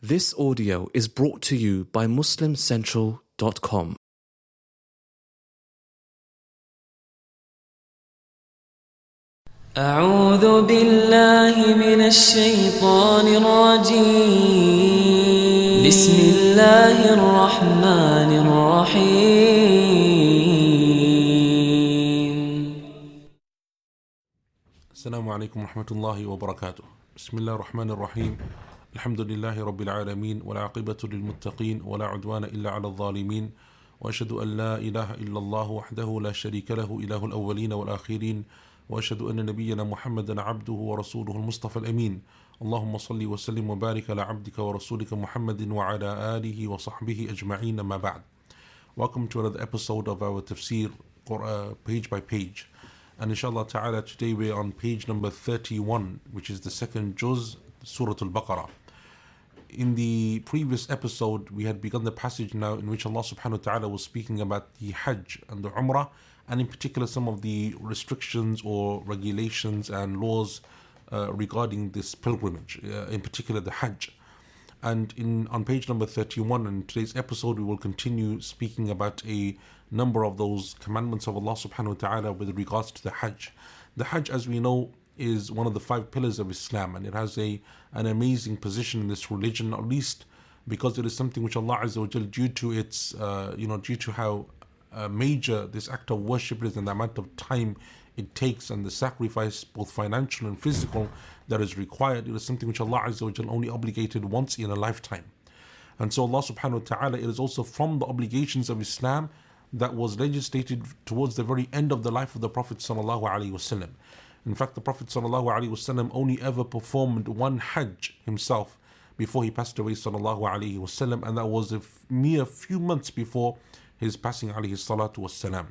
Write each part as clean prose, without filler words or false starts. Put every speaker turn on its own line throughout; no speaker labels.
This audio is brought to you by MuslimCentral.com.
أعوذ بالله من الشيطان الرجيم بسم الله الرحمن الرحيم
السلام عليكم ورحمة الله وبركاته. بسم الله الرحمن الرحيم. الحمد لله رب العالمين والعاقبة للمتقين ولا عدوان إلا على الظالمين وأشهد أن لا إله إلا الله وحده لا شريك له إله الأولين والآخرين وأشهد أن نبينا محمدا عبده ورسوله المصطفى الأمين. اللهم صل وسلم وبارك على عبدك ورسولك محمد وعلى آله وصحبه أجمعين. أما بعد. Welcome to another episode of our tafsir, page by page. And inshallah ta'ala, today we're on page number 31, which is the second juz, Surah Al-Baqarah. In the previous episode, we had begun the passage now in which Allah subhanahu wa ta'ala was speaking about the Hajj and the Umrah, and in particular some of the restrictions or regulations and laws regarding this pilgrimage, in particular the Hajj. And on page number 31 in today's episode, we will continue speaking about a number of those commandments of Allah subhanahu wa ta'ala with regards to the Hajj. The Hajj, as we know, is one of the 5 pillars of Islam, and it has an amazing position in this religion, at least because it is something which Allah Azza wa Jal, due to its due to how major this act of worship is and the amount of time it takes and the sacrifice, both financial and physical, that is required, it is something which Allah Azza wa Jal only obligated once in a lifetime. And so Allah subhanahu wa ta'ala, it is also from the obligations of Islam that was legislated towards the very end of the life of the Prophet sallallahu alaihi wasallam. In fact, the Prophet ﷺ only ever performed one Hajj himself before he passed away ﷺ, and that was a mere few months before his passing ﷺ.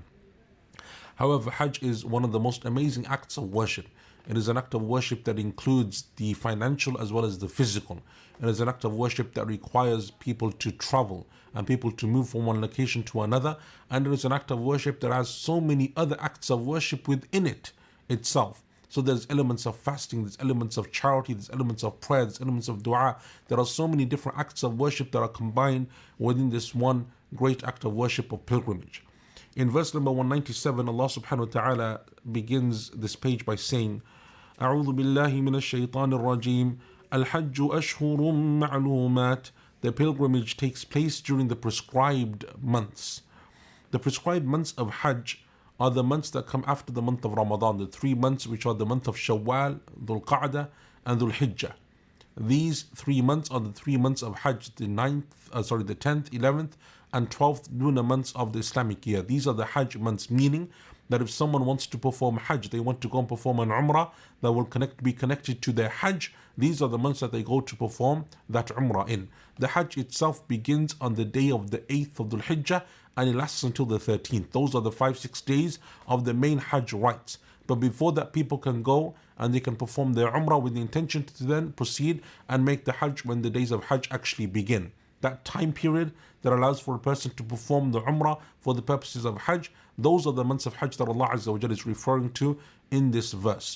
However, Hajj is one of the most amazing acts of worship. It is an act of worship that includes the financial as well as the physical. It is an act of worship that requires people to travel and people to move from one location to another, and it is an act of worship that has so many other acts of worship within it itself. So there's elements of fasting, there's elements of charity, there's elements of prayer, there's elements of dua. There are so many different acts of worship that are combined within this one great act of worship of pilgrimage. In verse number 197, Allah subhanahu wa ta'ala begins this page by saying, أعوذ بالله من الشيطان الرجيم الحج أشهر معلومات. The pilgrimage takes place during the prescribed months. The prescribed months of Hajj are the months that come after the month of Ramadan, the 3 months which are the month of Shawwal, Dhul Qa'dah, and Dhul Hijjah. These 3 months are the 3 months of Hajj, the 10th, 11th, and 12th lunar months of the Islamic year. These are the Hajj months, meaning that if someone wants to perform Hajj, they want to go and perform an Umrah that will be connected to their Hajj, these are the months that they go to perform that Umrah in. The Hajj itself begins on the day of the 8th of Dhul Hijjah, and it lasts until the 13th. Those are the 5-6 days of the main Hajj rites. But before that, people can go and they can perform their Umrah with the intention to then proceed and make the Hajj when the days of Hajj actually begin. That time period that allows for a person to perform the Umrah for the purposes of Hajj, those are the months of Hajj that Allah Azza wa Jalla is referring to in this verse.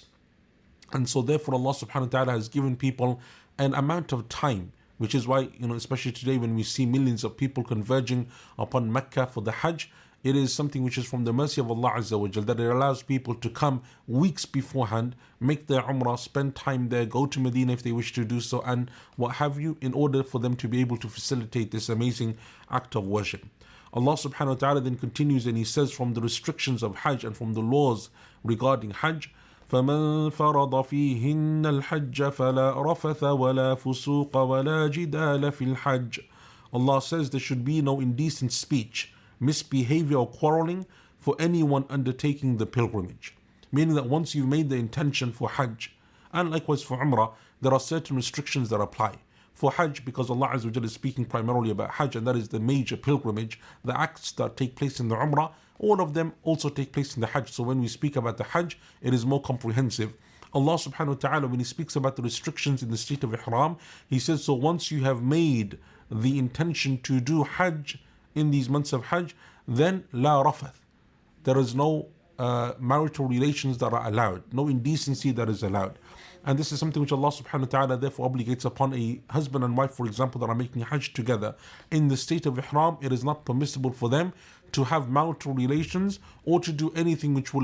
And so therefore Allah subhanahu wa ta'ala has given people an amount of time, which is why, especially today when we see millions of people converging upon Mecca for the Hajj, it is something which is from the mercy of Allah Azza wa Jal, that it allows people to come weeks beforehand, make their Umrah, spend time there, go to Medina if they wish to do so, and what have you, in order for them to be able to facilitate this amazing act of worship. Allah subhanahu wa ta'ala then continues and He says, from the restrictions of Hajj and from the laws regarding Hajj, فَمَنْ فَرَضَ فِيهِنَّ الْحَجَّ فَلَا رَفَثَ وَلَا فُسُوقَ وَلَا جِدَالَ فِي الْحَجِّ. Allah says there should be no indecent speech, misbehavior or quarreling for anyone undertaking the pilgrimage. Meaning that once you've made the intention for Hajj, and likewise for Umrah, there are certain restrictions that apply. For Hajj, because Allah Azza wa Jalla is speaking primarily about Hajj, and that is the major pilgrimage, the acts that take place in the Umrah, all of them also take place in the Hajj. So when we speak about the Hajj, it is more comprehensive. Allah subhanahu wa ta'ala, when He speaks about the restrictions in the state of Ihram, He says, so once you have made the intention to do Hajj in these months of Hajj, then la rafath. There is no marital relations that are allowed, no indecency that is allowed. And this is something which Allah subhanahu wa ta'ala therefore obligates upon a husband and wife, for example, that are making Hajj together. In the state of Ihram, it is not permissible for them to have marital relations or to do anything which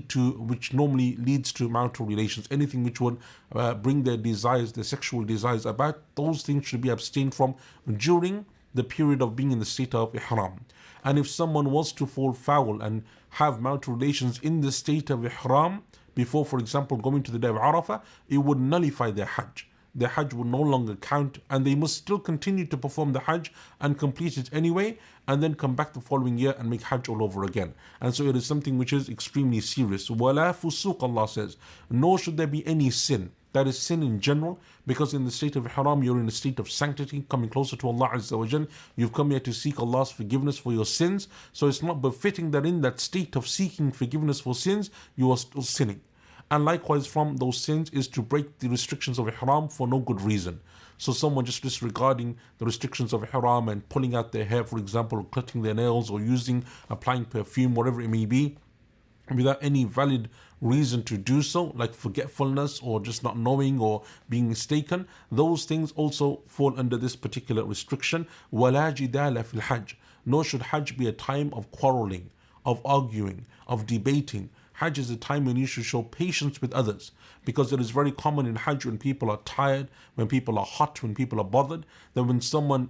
normally leads to marital relations, anything which would bring their desires, their sexual desires about. Those things should be abstained from during the period of being in the state of Ihram. And if someone was to fall foul and have marital relations in the state of Ihram, before, for example, going to the day of Arafah, it would nullify their Hajj. Their Hajj would no longer count, and they must still continue to perform the Hajj and complete it anyway, and then come back the following year and make Hajj all over again. And so it is something which is extremely serious. وَلَا فُسُوقَ, Allah says, nor should there be any sin. That is sin in general, because in the state of Ihram, you're in a state of sanctity, coming closer to Allah Azza wa Jal. You've come here to seek Allah's forgiveness for your sins. So it's not befitting that in that state of seeking forgiveness for sins, you are still sinning. And likewise, from those sins is to break the restrictions of Ihram for no good reason. So someone just disregarding the restrictions of Ihram and pulling out their hair, for example, or cutting their nails, or applying perfume, whatever it may be, without any valid reason to do so, like forgetfulness or just not knowing or being mistaken, those things also fall under this particular restriction. وَلَا جِدَالَ فِي الْحَجِّ, nor should Hajj be a time of quarreling, of arguing, of debating. Hajj is a time when you should show patience with others, because it is very common in Hajj when people are tired, when people are hot, when people are bothered, that when someone,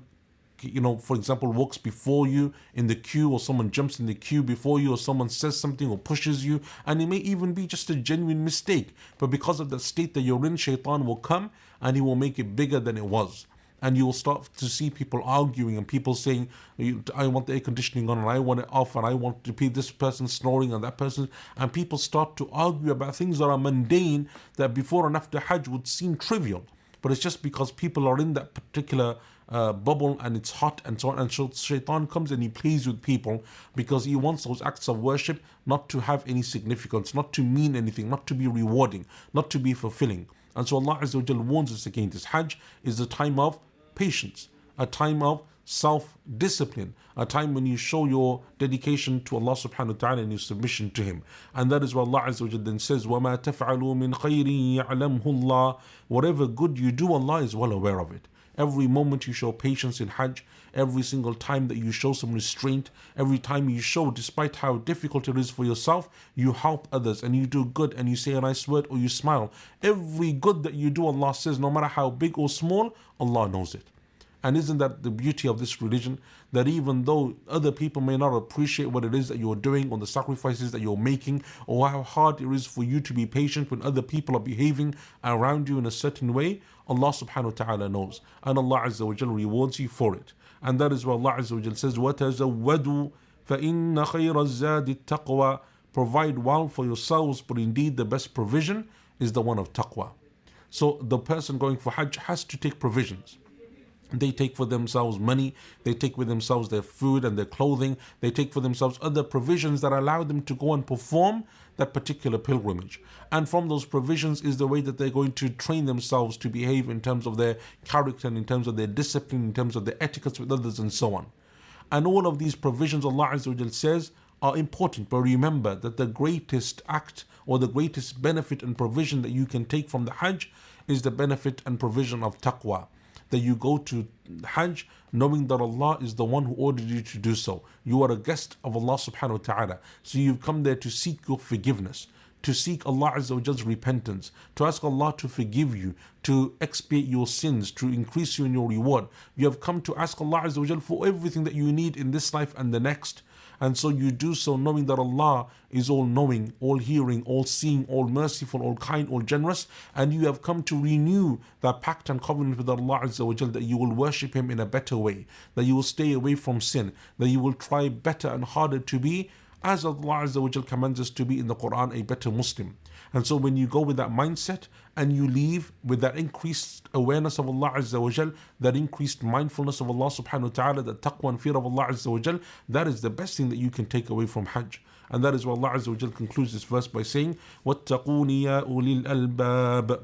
for example, walks before you in the queue, or someone jumps in the queue before you, or someone says something or pushes you, and it may even be just a genuine mistake, but because of the state that you're in, Shaitan will come and he will make it bigger than it was. And you will start to see people arguing and people saying, I want the air conditioning on and I want it off and I want to be this person snoring and that person. And people start to argue about things that are mundane, that before and after Hajj would seem trivial. But it's just because people are in that particular bubble and it's hot and so on. And so Shaitan comes and he plays with people because he wants those acts of worship not to have any significance, not to mean anything, not to be rewarding, not to be fulfilling. And so Allah Azza wa Jal warns us against this. Hajj is a time of patience, a time of self-discipline, a time when you show your dedication to Allah subhanahu wa ta'ala and your submission to Him. And that is why Allah Azza wa Jal then says, وَمَا تَفْعَلُوا مِنْ خَيْرٍ يَعْلَمْهُ اللَّهُ, whatever good you do, Allah is well aware of it. Every moment you show patience in Hajj, every single time that you show some restraint, every time you show, despite how difficult it is for yourself, you help others and you do good and you say a nice word or you smile. Every good that you do, Allah says, no matter how big or small, Allah knows it. And isn't that the beauty of this religion? That even though other people may not appreciate what it is that you're doing or the sacrifices that you're making or how hard it is for you to be patient when other people are behaving around you in a certain way, Allah subhanahu wa ta'ala knows. And Allah Azza wa Jal rewards you for it. And that is why Allah Azza wa Jal says, وَتَزَوَّدُوا فَإِنَّ خَيْرَ الزَّادِ التَّقْوَى, provide well for yourselves, but indeed the best provision is the one of taqwa. So the person going for Hajj has to take provisions. They take for themselves money, they take for themselves their food and their clothing, they take for themselves other provisions that allow them to go and perform that particular pilgrimage. And from those provisions is the way that they're going to train themselves to behave in terms of their character and in terms of their discipline, in terms of their etiquette with others and so on. And all of these provisions, Allah Azza wa Jal says, are important. But remember that the greatest act or the greatest benefit and provision that you can take from the Hajj is the benefit and provision of taqwa. That you go to Hajj knowing that Allah is the one who ordered you to do so. You are a guest of Allah subhanahu wa ta'ala. So you've come there to seek your forgiveness, to seek Allah Azza wa Jal's repentance, to ask Allah to forgive you, to expiate your sins, to increase you in your reward. You have come to ask Allah Azza wa Jal for everything that you need in this life and the next. And so you do so knowing that Allah is all knowing, all hearing, all seeing, all merciful, all kind, all generous. And you have come to renew that pact and covenant with Allah Azza wa Jal, that you will worship Him in a better way, that you will stay away from sin, that you will try better and harder to be, as Allah Azza wa Jal commands us to be in the Quran, a better Muslim. And so when you go with that mindset and you leave with that increased awareness of Allah Azza wa Jal, that increased mindfulness of Allah subhanahu wa ta'ala, that taqwa and fear of Allah Azza wa Jal, that is the best thing that you can take away from Hajj. And that is why Allah Azza wa Jal concludes this verse by saying, وَاتَّقُونِ يَا أُولِي الْأَلْبَابِ.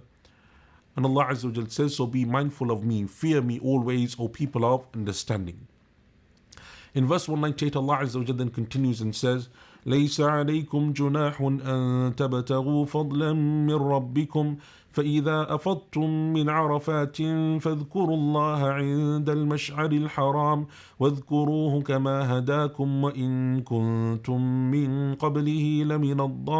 And Allah Azza wa Jal says, so be mindful of me, fear me always, O people of understanding. In verse 198, Allah Azza wa Jal then continues and says, ليس عليكم جناح أن تبتغوا فضلا من ربكم فإذا أفضتم من عرفات فاذكروا الله عند المشعر الحرام واذكروه كما هداكم وإن كنتم من قبله لمن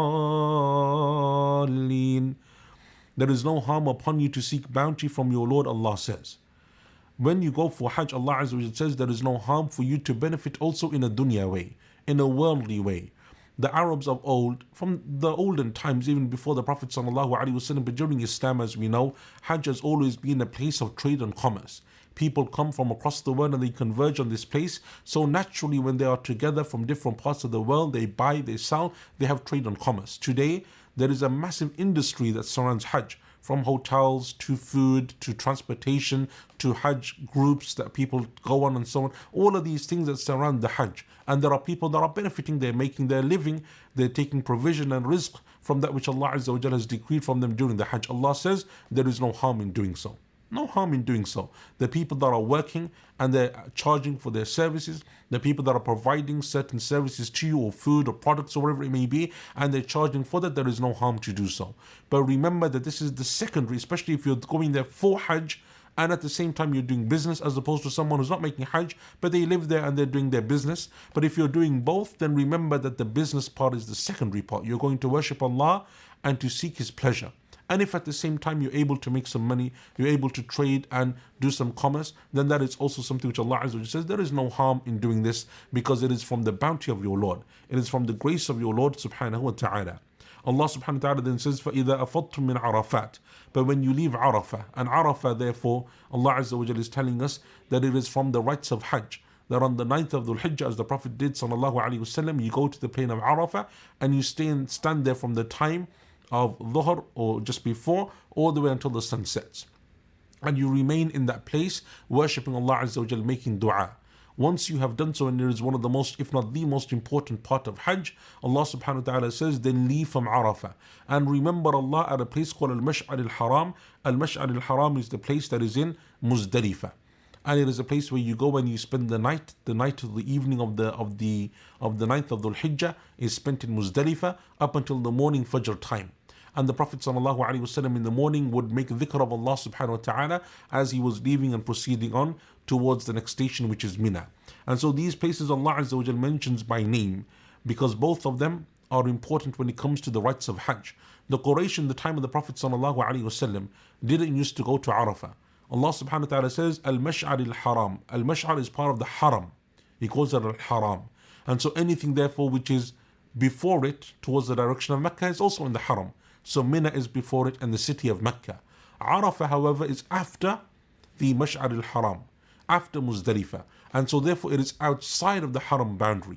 الضالين. There is no harm upon you to seek bounty from your Lord, Allah says. When you go for Hajj, Allah Azza wa Jalla says there is no harm for you to benefit also in a dunya way, in a worldly way. The Arabs of old, from the olden times, even before the Prophet ﷺ, but during Islam, as we know, Hajj has always been a place of trade and commerce. People come from across the world and they converge on this place. So naturally, when they are together from different parts of the world, they buy, they sell, they have trade and commerce. Today, there is a massive industry that surrounds Hajj, from hotels to food to transportation to Hajj groups that people go on and so on. All of these things that surround the Hajj. And there are people that are benefiting, they're making their living, they're taking provision and rizq from that which Allah Azza wa Jalla has decreed from them during the Hajj. Allah says there is no harm in doing so. No harm in doing so. The people that are working and they're charging for their services, the people that are providing certain services to you, or food or products or whatever it may be, and they're charging for that, there is no harm to do so. But remember that this is the secondary, especially if you're going there for Hajj and at the same time you're doing business, as opposed to someone who's not making Hajj but they live there and they're doing their business. But if you're doing both, then remember that the business part is the secondary part. You're going to worship Allah and to seek His pleasure. And if at the same time you're able to make some money, you're able to trade and do some commerce, then that is also something which Allah Azza wa Jalla says there is no harm in doing this, because it is from the bounty of your Lord. It is from the grace of your Lord subhanahu wa ta'ala. Allah subhanahu wa ta'ala then says, فَإِذَا أَفَضْتُم مِّنْ عَرَفَاتٍ. But when you leave Arafah, and Arafah therefore, Allah Azza wa Jalla is telling us that it is from the rites of Hajj, that on the 9th of Dhul Hijjah, as the Prophet did sallallahu alayhi wasallam, you go to the plain of Arafah and you stand there from the time of Dhuhr or just before, all the way until the sun sets. And you remain in that place, worshipping Allah Azza wa Jalla, making dua. Once you have done so, and it is one of the most, if not the most important part of Hajj, Allah subhanahu wa ta'ala says, then leave from Arafah. And remember Allah at a place called Al-Mash'ar al-Haram. Al-Mash'ar al-Haram is the place that is in Muzdalifah. And it is a place where you go and you spend the night of the evening of the 9th of Dhul Hijjah is spent in Muzdalifah up until the morning Fajr time. And the Prophet ﷺ in the morning would make dhikr of Allah subhanahu wa ta'ala as he was leaving and proceeding on towards the next station, which is Mina. And so these places Allah Azza wa Jal mentions by name, because both of them are important when it comes to the rites of Hajj. The Quraysh in the time of the Prophet ﷺ didn't used to go to Arafah. Allah subhanahu wa ta'ala says, Al-Mash'ar al-Haram. Al-Mash'ar is part of the Haram. He calls it Al-Haram. And so anything therefore which is before it, towards the direction of Mecca, is also in the Haram. So Mina is before it and the city of Mecca. Arafah, however, is after the Mash'ar al-Haram, after Muzdalifah. And so therefore it is outside of the Haram boundary.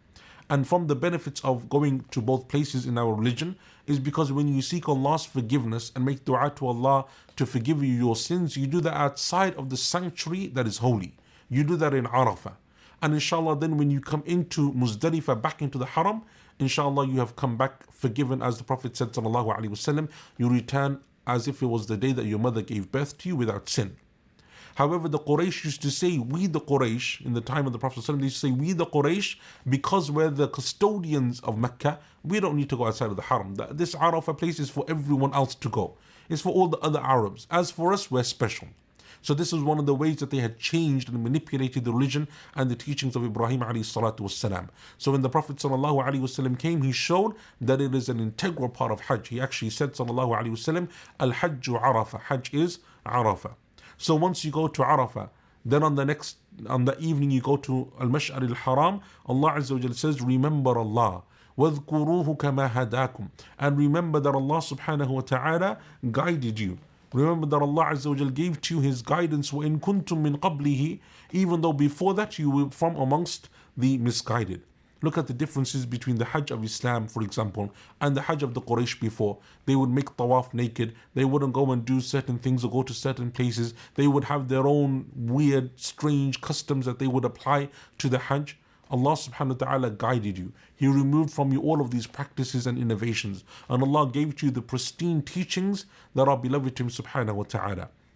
And from the benefits of going to both places in our religion is because when you seek Allah's forgiveness and make dua to Allah to forgive you your sins, you do that outside of the sanctuary that is holy. You do that in Arafah. And inshallah then when you come into Muzdalifah, back into the Haram, inshallah you have come back forgiven, as the Prophet said sallallahu alaihi wasallam, you return as if it was the day that your mother gave birth to you without sin. However, the Quraysh used to say, we the Quraysh, in the time of the Prophet ﷺ, they used to say, we the Quraysh, because we're the custodians of Mecca, we don't need to go outside of the Haram. This Arafah place is for everyone else to go. It's for all the other Arabs. As for us, we're special. So this is one of the ways that they had changed and manipulated the religion and the teachings of Ibrahim alayhi salatu wasalam. So when the Prophet sallallahu alaihi wasallam came, he showed that it is an integral part of Hajj. He actually said sallallahu alaihi wasallam, Al-Hajju Arafah. Hajj is Arafah. So once you go to Arafah, then on the evening you go to Al-Mash'ar al-Haram, Allah Azza wa Jalla says, remember Allah. وَاذْكُرُوهُ كَمَا هَدَاكُمْ. And remember that Allah subhanahu wa ta'ala guided you. Remember that Allah Azza wa Jalla gave to you His guidance. وَإِن كُنْتُم مِّن قَبْلِهِ. Even though before that you were from amongst the misguided. Look at the differences between the Hajj of Islam, for example, and the Hajj of the Quraysh before. They would make tawaf naked. They wouldn't go and do certain things or go to certain places. They would have their own weird, strange customs that they would apply to the Hajj. Allah subhanahu wa ta'ala guided you. He removed from you all of these practices and innovations. And Allah gave to you the pristine teachings that are beloved to Him subhanahu wa ta'ala.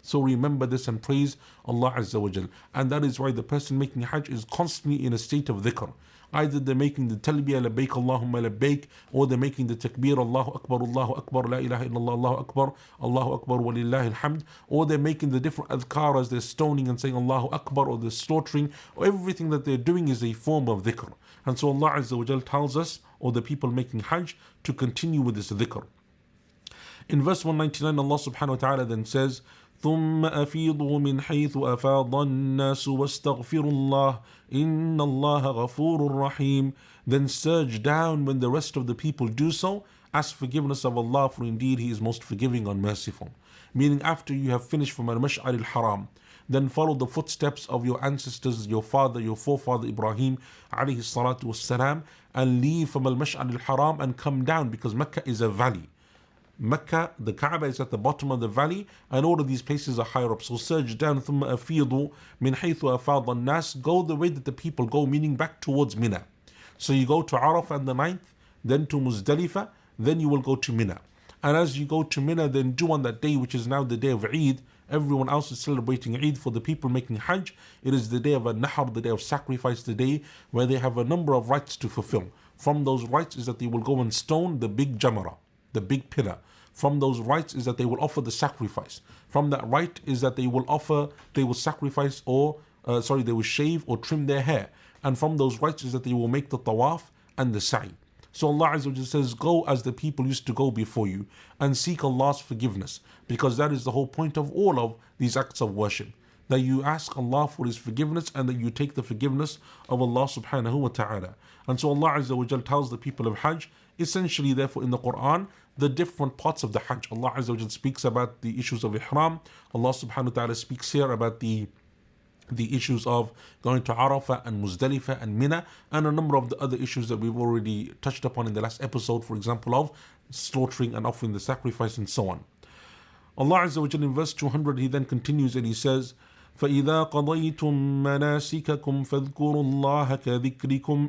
So remember this and praise Allah Azza wa Jal. And that is why the person making Hajj is constantly in a state of dhikr. Either they're making the talbiyah labbaik Allahumma labbaik, or they're making the takbir Allahu Akbar, la ilaha illallah, Allahu Akbar walillahi alhamd, or they're making the different adhkar as they're stoning and saying Allahu Akbar, or they're slaughtering, or everything that they're doing is a form of dhikr. And so Allah Azza wa Jal tells us, or the people making Hajj, to continue with this dhikr. In verse 199, Allah subhanahu wa ta'ala then says, ثم أفيضوا من حيث أفاض الناس واستغفروا الله إن الله غفور رحيم. Then surge down when the rest of the people do so. Ask forgiveness of Allah, for indeed He is most forgiving and merciful. Meaning, after you have finished from Al-Mash'ar al-Haram, then follow the footsteps of your ancestors, your father, your forefather Ibrahim alayhi salatu wassalam, and leave from Al-Mash'ar al-Haram and come down, because Mecca is a valley. Mecca, the Kaaba is at the bottom of the valley, and all of these places are higher up. So surge down, ثُمَّ أَفِيضُوا مِنْ حَيْثُ أَفَاضَ النَّاسِ. Go the way that the people go, meaning back towards Mina. So you go to Arafah on the 9th, then to Muzdalifah, then you will go to Mina. And as you go to Mina, then do on that day, which is now the day of Eid. Everyone else is celebrating Eid. For the people making Hajj, it is the day of An-Nahr, the day of sacrifice, the day where they have a number of rites to fulfill. From those rites is that they will go and stone the big Jamara, the big pillar. From those rites is that they will offer the sacrifice. From that rite is that they will sacrifice they will shave or trim their hair. And from those rites is that they will make the tawaf and the sa'i. So Allah Azza wa Jalla says, go as the people used to go before you and seek Allah's forgiveness, because that is the whole point of all of these acts of worship, that you ask Allah for His forgiveness and that you take the forgiveness of Allah subhanahu wa ta'ala. And so Allah Azza wa Jalla tells the people of Hajj, essentially therefore in the Quran, the different parts of the Hajj. Allah Azza wa Jalla speaks about the issues of Ihram. Allah subhanahu wa ta'ala speaks here about the issues of going to Arafah and Muzdalifah and Mina, and a number of the other issues that we've already touched upon in the last episode, for example of slaughtering and offering the sacrifice and so on. Allah Azza wa Jalla in verse 200, He then continues and He says, فَإِذَا قَضَيْتُم مَّنَاسِكَكُمْ فَاذْكُرُوا اللَّهَ كَذِكْرِكُمْ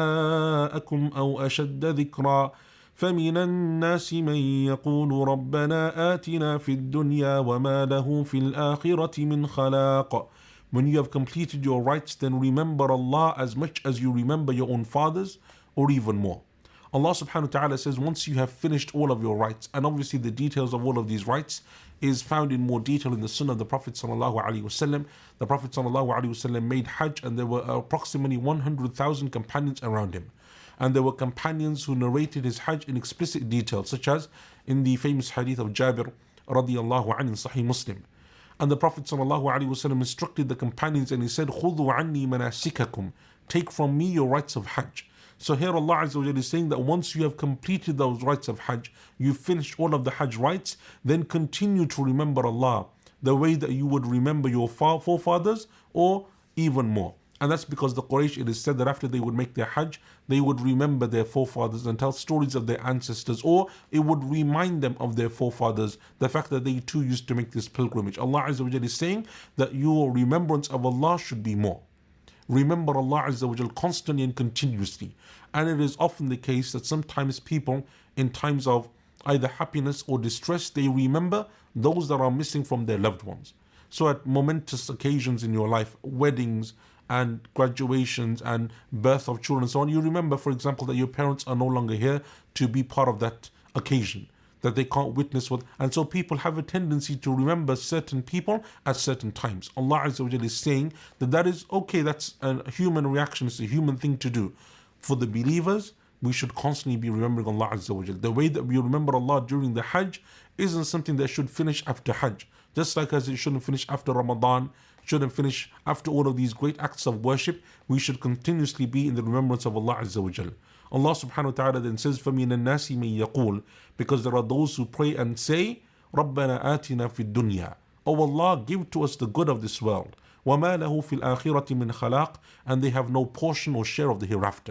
آبَاءَكُمْ أَوْ أَشَدَّ ذِكْرًا فَمِنَ النَّاسِ مَن يَقُولُ رَبَّنَا آتِنَا فِي الدُّنْيَا وَمَا لَهُ فِي الْآخِرَةِ مِنْ خَلَاقٍ. When you have completed your rites, then remember Allah as much as you remember your own fathers, or even more. Allah subhanahu wa ta'ala says, once you have finished all of your rites, and obviously the details of all of these rites is found in more detail in the Sunnah of the Prophet sallallahu alaihi wasallam. The Prophet sallallahu alaihi wasallam made Hajj, and there were approximately 100,000 companions around him. And there were companions who narrated his Hajj in explicit detail, such as in the famous hadith of Jabir radiyallahu anhu in Sahih Muslim. And the Prophet ﷺ instructed the companions and he said, خُذُوا عَنِّي مَنَاسِكَكُمْ. Take from me your rites of Hajj. So here Allah Azza wa Jalla is saying that once you have completed those rites of Hajj, you've finished all of the Hajj rites, then continue to remember Allah the way that you would remember your forefathers, or even more. And that's because the Quraysh, it is said that after they would make their Hajj, they would remember their forefathers and tell stories of their ancestors, or it would remind them of their forefathers, the fact that they too used to make this pilgrimage. Allah Azza wa Jalla is saying that your remembrance of Allah should be more. Remember Allah Azza wa Jalla constantly and continuously. And it is often the case that sometimes people, in times of either happiness or distress, they remember those that are missing from their loved ones. So at momentous occasions in your life, weddings and graduations and birth of children and so on, you remember, for example, that your parents are no longer here to be part of that occasion, that they can't witness what, and so people have a tendency to remember certain people at certain times. Allah Azza wa Jalla is saying that that is okay, that's a human reaction, it's a human thing to do. For the believers, we should constantly be remembering Allah Azza wa Jalla. The way that we remember Allah during the Hajj isn't something that should finish after Hajj. Just like as it shouldn't finish after Ramadan, shouldn't finish after all of these great acts of worship, we should continuously be in the remembrance of Allah Azza wa Jalla. Allah subhanahu wa ta'ala then says, فَمِنَ النَّاسِ مَن يَقُولُ, because there are those who pray and say, رَبَّنَا آتِنَا فِي الدُّنْيَا, O Allah, give to us the good of this world. وَمَا لَهُ فِي الْآخِرَةِ مِنْ خَلَاقٍ, and they have no portion or share of the hereafter.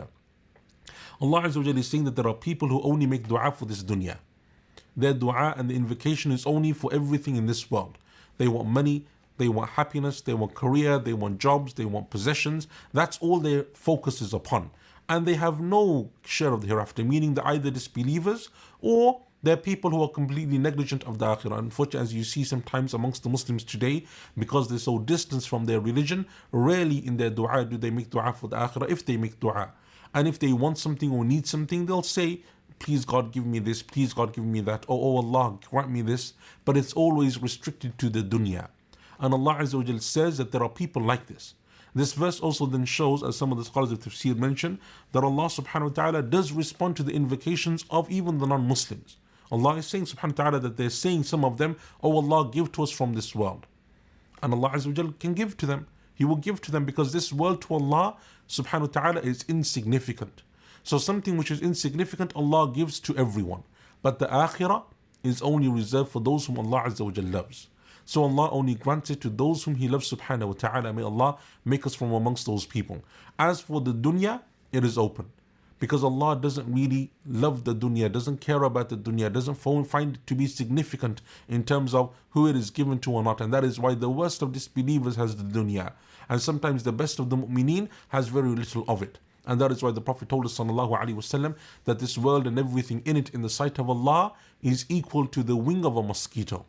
Allah Azza wa Jalla is saying that there are people who only make dua for this dunya. Their dua and the invocation is only for everything in this world. They want money, they want happiness, they want career, they want jobs, they want possessions. That's all their focus is upon. And they have no share of the hereafter, meaning they're either disbelievers or There are people who are completely negligent of the akhirah. Unfortunately, as you see sometimes amongst the Muslims today, because they're so distanced from their religion, rarely in their dua do they make dua for the akhirah, if they make dua. And if they want something or need something, they'll say, please God give me this, please God give me that, oh Allah grant me this. But it's always restricted to the dunya. And Allah Azza wa Jal says that there are people like this. This verse also then shows, as some of the scholars of tafsir mention, that Allah subhanahu wa ta'ala does respond to the invocations of even the non-Muslims. Allah is saying subhanahu wa ta'ala that they're saying, some of them, oh Allah, give to us from this world. And Allah Azza wa Jal can give to them. He will give to them, because this world to Allah subhanahu wa ta'ala is insignificant. So something which is insignificant, Allah gives to everyone. But the akhirah is only reserved for those whom Allah Azza wa Jal loves. So Allah only grants it to those whom He loves subhanahu wa ta'ala. May Allah make us from amongst those people. As for the dunya, it is open. Because Allah doesn't really love the dunya, doesn't care about the dunya, doesn't find it to be significant in terms of who it is given to or not. And that is why the worst of disbelievers has the dunya. And sometimes the best of the mu'mineen has very little of it. And that is why the Prophet told us sallallahu alaihi wasallam that this world and everything in it in the sight of Allah is equal to the wing of a mosquito.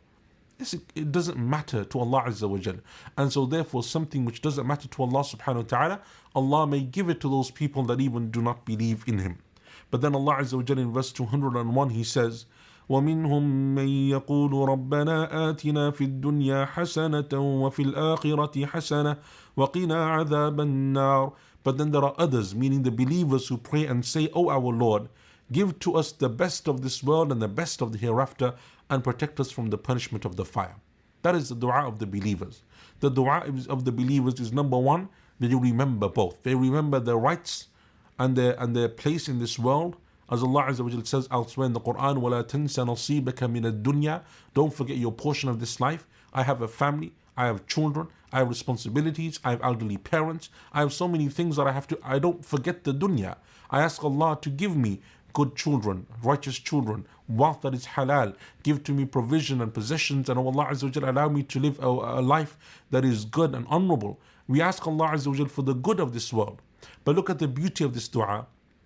It doesn't matter to Allah Azza wa Jal. And so therefore something which doesn't matter to Allah subhanahu wa ta'ala, Allah may give it to those people that even do not believe in Him. But then Allah Azza wa Jal in verse 201 He says, وَمِنْهُمْ مَنْ يَقُولُ رَبَّنَا آتِنَا فِي الدُّنْيَا حَسَنَةً وَفِي الْآخِرَةِ حَسَنَةً وَقِنَا عَذَابَ النَّارِ. But then there are others, meaning the believers, who pray and say, O our Lord, give to us the best of this world and the best of the hereafter, and protect us from the punishment of the fire. That is the dua of the believers. The dua of the believers is, number one, that you remember both. They remember their rights and their place in this world. As Allah Azza wa Jalla says elsewhere in the Quran, وَلَا تَنْسَ نَصِيبَكَ مِنَ الدُّنْيَا. Don't forget your portion of this life. I have a family, I have children, I have responsibilities, I have elderly parents, I have so many things that I don't forget the dunya. I ask Allah to give me good children, righteous children, wealth that is halal, give to me provision and possessions, and Allah Azza wa Jalla allow me to live a life that is good and honorable. We ask Allah Azza wa Jalla for the good of this world. But look at the beauty of this dua.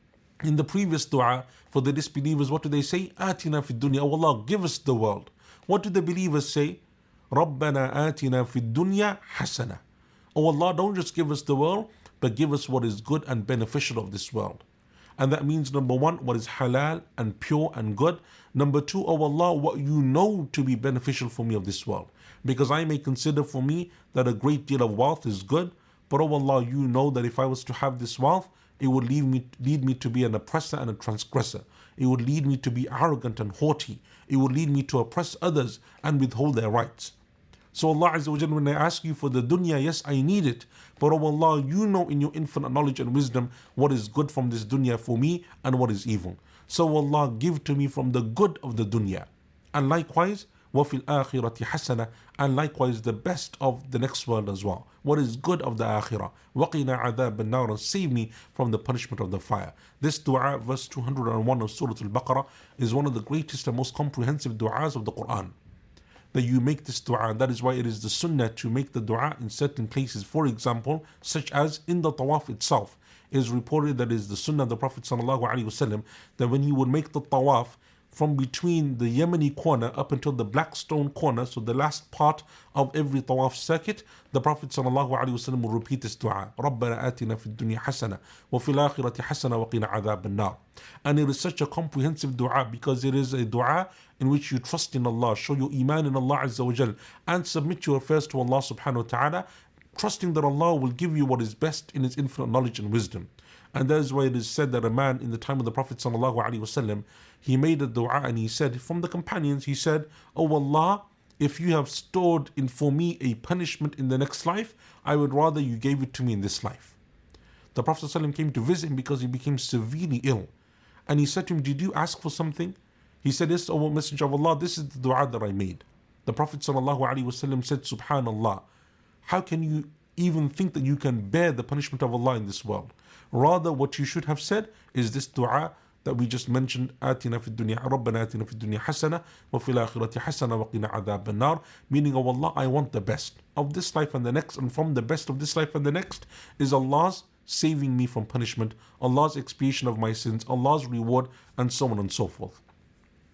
In the previous dua, for the disbelievers, what do they say? Atina fi dunya, oh Allah, give us the world. What do the believers say? Rabbana atina fi dunya hasana. Oh Allah, don't just give us the world, but give us what is good and beneficial of this world. And that means, number one, what is halal and pure and good. Number two, oh Allah, what you know to be beneficial for me of this world. Because I may consider for me that a great deal of wealth is good, but oh Allah, you know that if I was to have this wealth, it would lead me to be an oppressor and a transgressor. It would lead me to be arrogant and haughty. It would lead me to oppress others and withhold their rights. So Allah Azza wa Jalla, when I ask you for the dunya, yes, I need it. But oh Allah, you know in your infinite knowledge and wisdom what is good from this dunya for me and what is evil. So Allah, give to me from the good of the dunya. And likewise, وَفِي الْآخِرَةِ حَسَنَةً. And likewise the best of the next world as well. What is good of the akhirah. وَقِنَا عَذَابَ النَّارِ. And save me from the punishment of the fire. This dua, verse 201 of Surah Al-Baqarah, is one of the greatest and most comprehensive du'as of the Quran. That you make this dua, and that is why it is the sunnah to make the dua in certain places. For example, such as in the tawaf itself. It is reported that it is the sunnah of the Prophet ﷺ that when he would make the tawaf, from between the Yemeni corner up until the black stone corner, so the last part of every tawaf circuit, the Prophet ﷺ will repeat this dua. رَبَّنَا آتِنَا فِي الدُّنْيَا حَسَنَةً وَفِي الْآخِرَةِ حَسَنَةً وَقِنَا عَذَابَ النَّارِ. And it is such a comprehensive dua because it is a dua in which you trust in Allah, show your iman in Allah Azza wa Jal, and submit your affairs to Allah subhanahu wa ta'ala, trusting that Allah will give you what is best in His infinite knowledge and wisdom. And that is why it is said that a man in the time of the Prophet ﷺ, he made a dua and he said, from the companions, he said, Oh Allah, if you have stored in for me a punishment in the next life, I would rather you gave it to me in this life. The Prophet ﷺ came to visit him because he became severely ill. And he said to him, did you ask for something? He said, yes, O Messenger of Allah, this is the dua that I made. The Prophet ﷺ said, Subhanallah, how can you even think that you can bear the punishment of Allah in this world? Rather, what you should have said is this dua that we just mentioned, آتنا في الدنيا ربنا آتنا في الدنيا حسنة وفي الآخرة حسنة وقنا عذاب النار. Meaning, oh Allah, I want the best of this life and the next, and from the best of this life and the next is Allah's saving me from punishment, Allah's expiation of my sins, Allah's reward, and so on and so forth.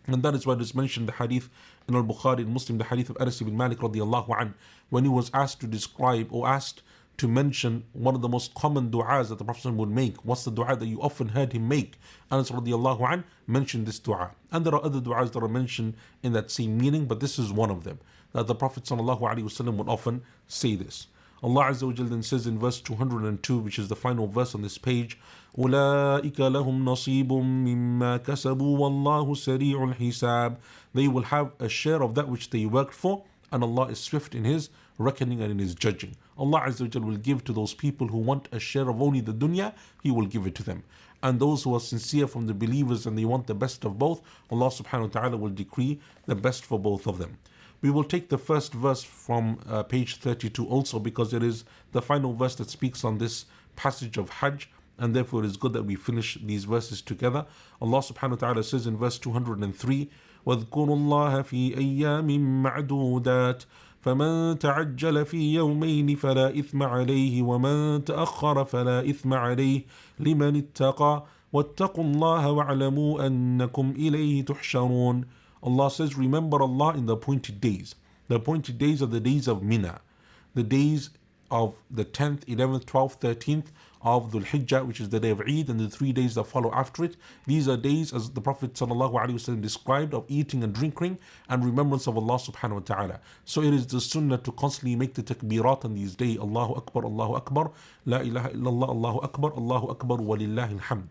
And that is why it is mentioned the hadith in Al-Bukhari and Muslim, the hadith of Anas ibn Malik radiallahu anh, when he was asked to describe or asked to mention one of the most common du'as that the Prophet would make. What's the du'a that you often heard him make? Anas radiallahu anh mentioned this du'a. And there are other du'as that are mentioned in that same meaning, but this is one of them, that the Prophet sallallahu alaihi wasallam would often say this. Allah Azza wa Jalla then says in verse 202, which is the final verse on this page, أُولَٰئِكَ لَهُمْ نَصِيبٌ مِّمَّا كَسَبُوا وَاللَّهُ سَرِيعُ الْحِسَابِ. They will have a share of that which they worked for, and Allah is swift in His reckoning and in His judging. Allah Azza wa Jalla will give to those people who want a share of only the dunya, He will give it to them. And those who are sincere from the believers and they want the best of both, Allah subhanahu wa ta'ala will decree the best for both of them. We will take the first verse from page 32 also, because it is the final verse that speaks on this passage of Hajj, and therefore it is good that we finish these verses together. Allah subhanahu wa ta'ala says in verse 203, وَاذْكُرُوا اللَّهَ فِي أَيَّامٍ مَعْدُودَاتٍ فَمَنْ تَعَجَّلَ فِي يَوْمَيْنِ فَلَا إِثْمَ عَلَيْهِ وَمَنْ تَأَخَّرَ فَلَا إِثْمَ عَلَيْهِ لِمَنِ اتَّقَى وَاتَّقُوا اللَّهَ وَاعْلَمُوا أَنَّكُمْ إِلَيْهِ تُحْشَرُونَ. Allah says, remember Allah in the appointed days. The appointed days are the days of Mina, the days of the 10th, 11th, 12th, 13th of Dhul Hijjah, which is the day of Eid, and the 3 days that follow after it. These are days, as the Prophet ﷺ described, of eating and drinking and remembrance of Allah subhanahu wa ta'ala. So it is the sunnah to constantly make the takbirat on these days. Allahu Akbar, Allahu Akbar, La ilaha illallah, Allahu Akbar, walillahi alhamd.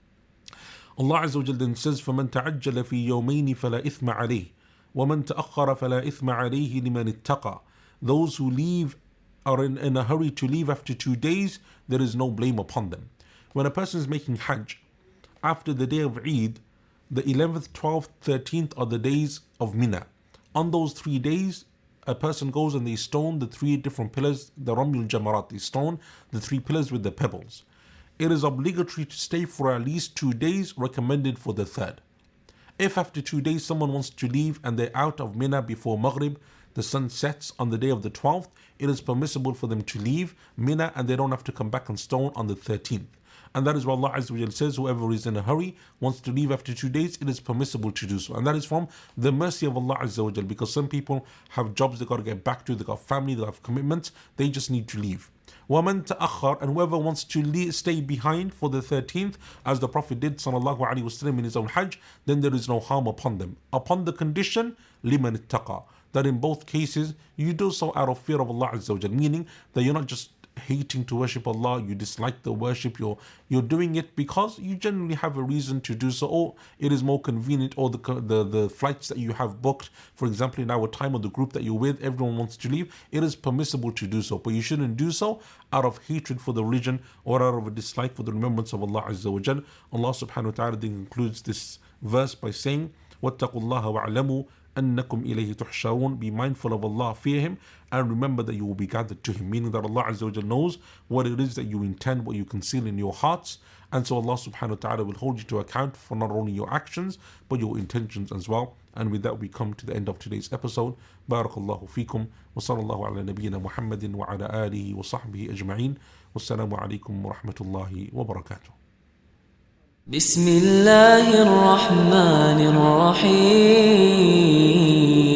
Allah Azza wa Jalla then says, فَمَنْ تَعَجَّلَ فِي يَوْمَيْنِ فَلَا إِثْمَ عَلَيْهِ وَمَنْ تَأَخَّرَ فَلَا إِثْمَ عَلَيْهِ لِمَنِ اتَّقَى. Those who leave are in a hurry to leave after 2 days, there is no blame upon them. When a person is making Hajj, after the day of Eid, the 11th, 12th, 13th are the days of Mina. On those 3 days, a person goes and they stone the 3 different pillars, the Ramyul Jamarat, they stone the 3 pillars with the pebbles. It is obligatory to stay for at least 2 days, recommended for the 3rd. If after 2 days someone wants to leave and they're out of Mina before Maghrib, the sun sets on the day of the 12th, it is permissible for them to leave Mina and they don't have to come back and stone on the 13th. And that is why Allah Azza wa Jalla says, whoever is in a hurry, wants to leave after 2 days, it is permissible to do so. And that is from the mercy of Allah Azza wa Jalla, because some people have jobs they got to get back to, they got family, they have commitments, they just need to leave. وَمَنْ تَأَخَّرْ, and whoever wants to stay behind for the 13th, as the Prophet did sallallahu alaihi wasallam in his own Hajj, then there is no harm upon them. Upon the condition, لِمَنِ اتَّقَى, that in both cases, you do so out of fear of Allah Azza wa Jalla, meaning that you're not just hating to worship Allah, you dislike the worship, you're doing it because you generally have a reason to do so, or it is more convenient, or the flights that you have booked, for example in our time, or the group that you're with, everyone wants to leave, it is permissible to do so, but you shouldn't do so out of hatred for the religion or out of a dislike for the remembrance of Allah Azza wa Jalla. Allah subhanahu wa ta'ala then concludes this verse by saying, وَاتَّقُوا اللَّهَ وَاعْلَمُوا أَنَّكُمْ إِلَيْهِ تُحْشَرُونَ. Be mindful of Allah, fear Him, and remember that you will be gathered to Him. Meaning that Allah Azza wa Jalla knows what it is that you intend, what you conceal in your hearts, and so Allah subhanahu wa ta'ala will hold you to account for not only your actions, but your intentions as well. And with that we come to the end of today's episode. Barakallahu feekum, wa sallallahu ala nabiyyina Muhammadin wa ala alihi wa sahbihi ajma'in. Wassalamu alaikum wa rahmatullahi wa barakatuh.
بسم الله الرحمن الرحيم